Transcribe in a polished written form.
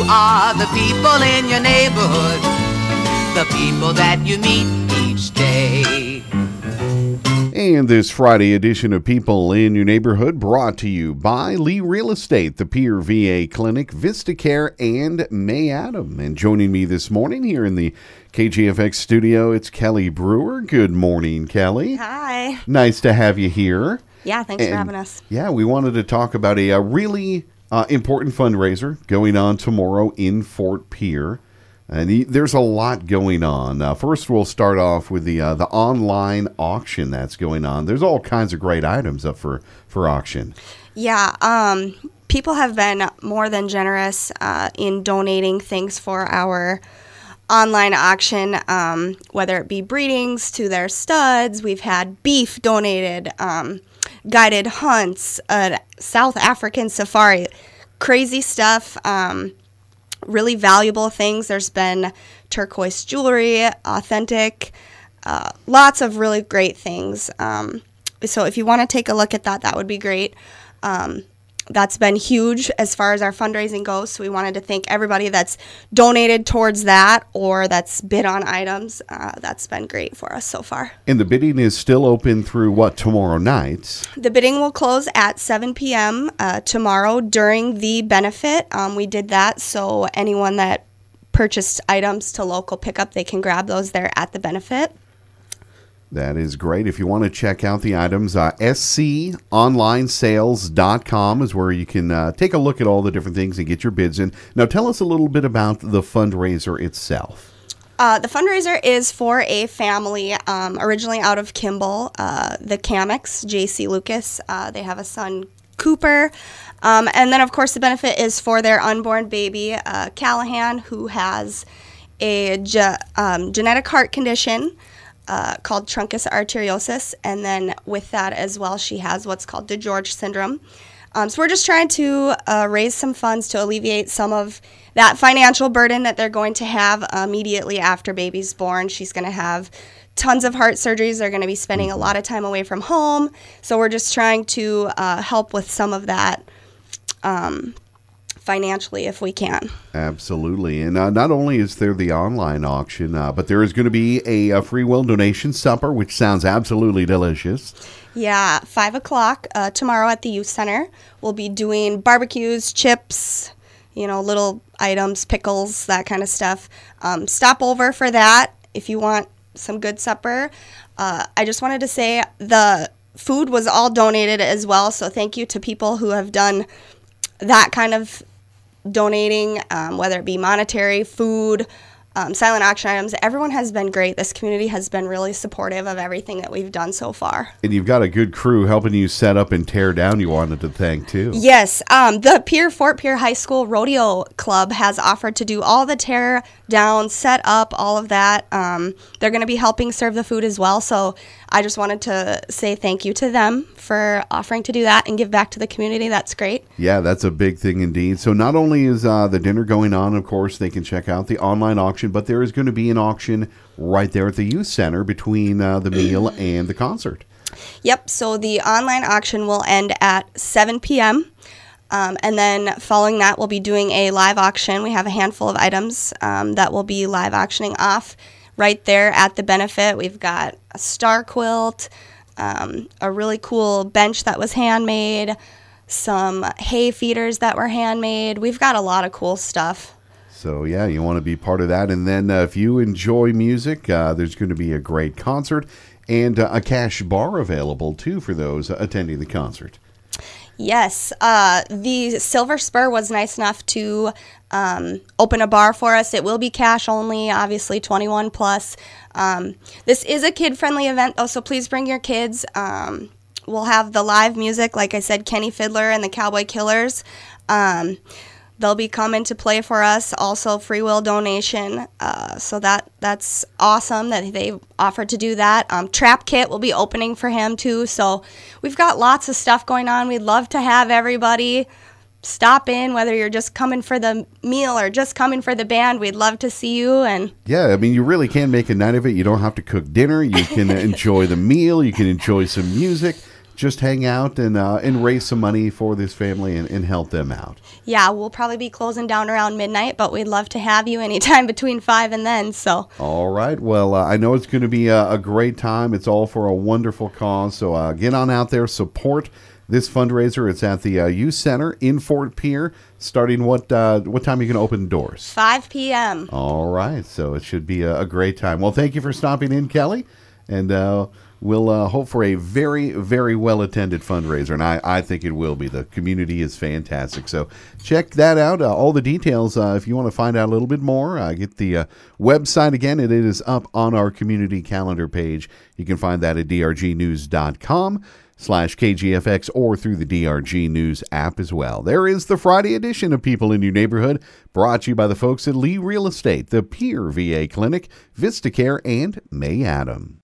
are the people in your neighborhood, the people that you meet each day. And this Friday edition of People in Your Neighborhood brought to you by Lee Real Estate, the Pier VA Clinic, VistaCare, and May Adam. And joining me this morning here in the KGFX studio, it's Kelly Brewer. Good morning, Kelly. Hi. Nice to have you here. Yeah, thanks for having us. Yeah, we wanted to talk about a really important fundraiser going on tomorrow in Fort Pierre. And there's a lot going on. First, we'll start off with the online auction that's going on. There's all kinds of great items up for auction. Yeah, people have been more than generous in donating things for our online auction, whether it be breedings to their studs. We've had beef donated, guided hunts, South African safari, crazy stuff. Really valuable things. There's been turquoise jewelry, authentic, lots of really great things. So if you want to take a look at that, that would be great. That's been huge as far as our fundraising goes. So we wanted to thank everybody that's donated towards that or that's bid on items. That's been great for us so far. And the bidding is still open through tomorrow night? The bidding will close at 7 p.m. Tomorrow during the benefit. We did that so anyone that purchased items to local pickup, they can grab those there at the benefit. That is great. If you want to check out the items, sconlinesales.com is where you can take a look at all the different things and get your bids in. Now, tell us a little bit about the fundraiser itself. The fundraiser is for a family originally out of Kimball, the Kameks, J.C. Lucas. They have a son, Cooper. And then, of course, the benefit is for their unborn baby, Callahan, who has a genetic heart condition called truncus arteriosus, and then with that as well, she has what's called DeGeorge syndrome. So we're just trying to raise some funds to alleviate some of that financial burden that they're going to have immediately after baby's born. She's going to have tons of heart surgeries. They're going to be spending a lot of time away from home. So we're just trying to help with some of that financially if we can. Absolutely. And not only is there the online auction, but there is going to be a free will donation supper, which sounds absolutely delicious. Yeah, 5 o'clock tomorrow at the youth center. We'll be doing barbecues, chips, little items, pickles, that kind of stuff. Stop over for that if you want some good supper. I just wanted to say the food was all donated as well, so thank you to people who have done that kind of donating, whether it be monetary, food, silent auction items. Everyone has been great. This community has been really supportive of everything that we've done so far. And you've got a good crew helping you set up and tear down, you wanted to thank, too. Yes. The Fort Pierre High School Rodeo Club has offered to do all the tear down, set up, all of that. They're going to be helping serve the food as well. So I just wanted to say thank you to them for offering to do that and give back to the community. That's great. Yeah, that's a big thing indeed. So not only is the dinner going on, of course, they can check out the online auction, but there is going to be an auction right there at the youth center between the meal and the concert. Yep. So the online auction will end at 7 p.m. And then following that, we'll be doing a live auction. We have a handful of items that will be live auctioning off right there at the benefit. We've got a star quilt, a really cool bench that was handmade, some hay feeders that were handmade. We've got a lot of cool stuff. So, yeah, you want to be part of that. And then if you enjoy music, there's going to be a great concert and a cash bar available, too, for those attending the concert. Yes. The Silver Spur was nice enough to open a bar for us. It will be cash only, obviously 21 plus. This is a kid-friendly event, though, so please bring your kids. We'll have the live music, like I said, Kenny Fiddler and the Cowboy Killers. They'll be coming to play for us. Also, free will donation. So that's awesome that they offered to do that. Trap Kit will be opening for him, too. So we've got lots of stuff going on. We'd love to have everybody stop in, whether you're just coming for the meal or just coming for the band. We'd love to see you. And yeah, I mean, you really can make a night of it. You don't have to cook dinner. You can enjoy the meal. You can enjoy some music. just hang out and raise some money for this family and help them out. Yeah, we'll probably be closing down around midnight, but we'd love to have you anytime between 5 and then. So. All right. Well, I know it's going to be a great time. It's all for a wonderful cause. So get on out there, support this fundraiser. It's at the Youth Center in Fort Pierre. Starting what time are you going to open doors? 5 p.m. All right. So it should be a great time. Well, thank you for stopping in, Kelly. And we'll hope for a very, very well-attended fundraiser. And I think it will be. The community is fantastic. So check that out. All the details, if you want to find out a little bit more, get the website again. It is up on our community calendar page. You can find that at drgnews.com/KGFX or through the DRG News app as well. There is the Friday edition of People in Your Neighborhood, brought to you by the folks at Lee Real Estate, the Pierre VA Clinic, VistaCare, and May Adam.